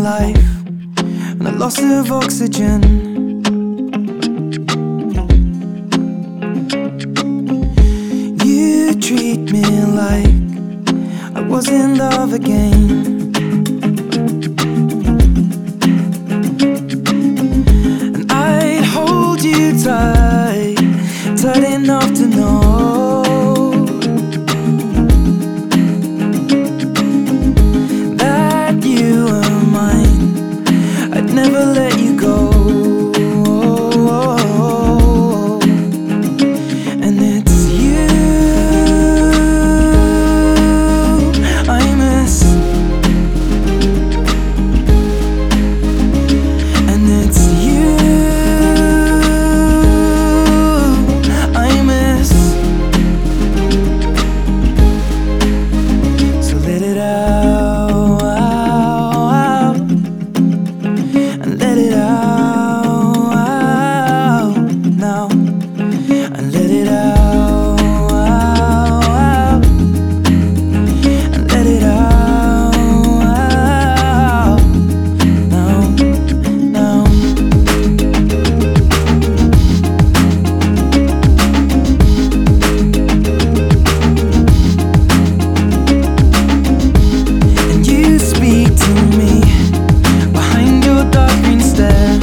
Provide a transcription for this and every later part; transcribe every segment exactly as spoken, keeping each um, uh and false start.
life and a loss of oxygen. You treat me like I was in love again, and I'd hold you tight, tight enough to know that you are mine. I'd never let you go. And it's you I miss, and it's you I miss. So let it out, out, and let it out, out now, and let it out, out, and let it out, out now, now. And you speak to me behind your dark green stare,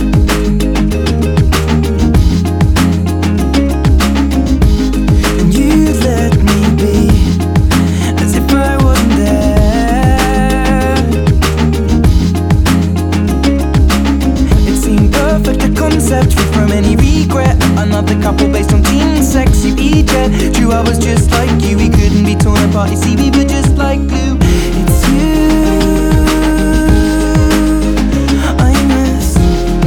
and you let me be as if I wasn't there. It seemed perfect, a concept free from any regret. Another couple based on teen sex, you eject. True, I was just like you, we couldn't be torn apart. You see, we were just like glue. It's you I miss,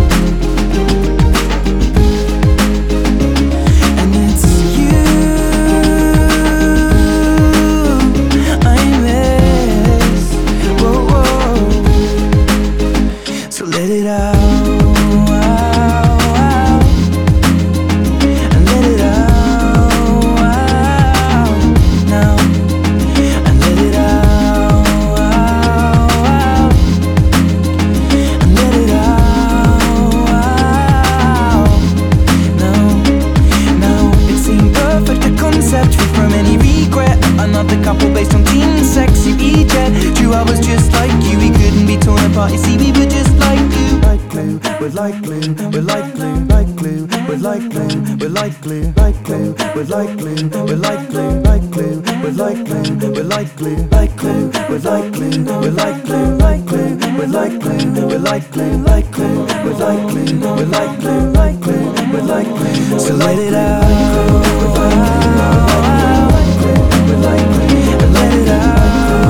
and it's you I miss. Whoa, whoa. So let it out, out, and let it out, out now, and let it out, out, and let it out, out now, now. It seemed perfect, a concept free from any regret. Another couple based on teen sex, you eject. True, I was just like you, we couldn't be torn apart. You see, we were just like glue. Like glue, we're like glue, we're like glue, like glue, we're like glue, we're like glue, like glue, we're like glue, we're like glue, like glue, we're like glue, we're like glue, like glue, we're like glue, we're like glue, like glue, we're like glue, we're like glue, like glue, we're like glue, we're like glue, like glue, we're like glue. So let it out, and let it out.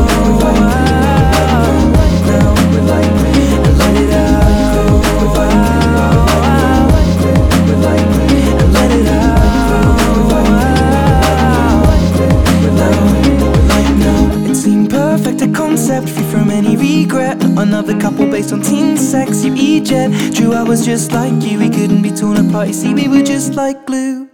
Concept free from any regret. Another couple based on teen sex, you eject. True, I was just like you, we couldn't be torn apart. You see, we were just like glue.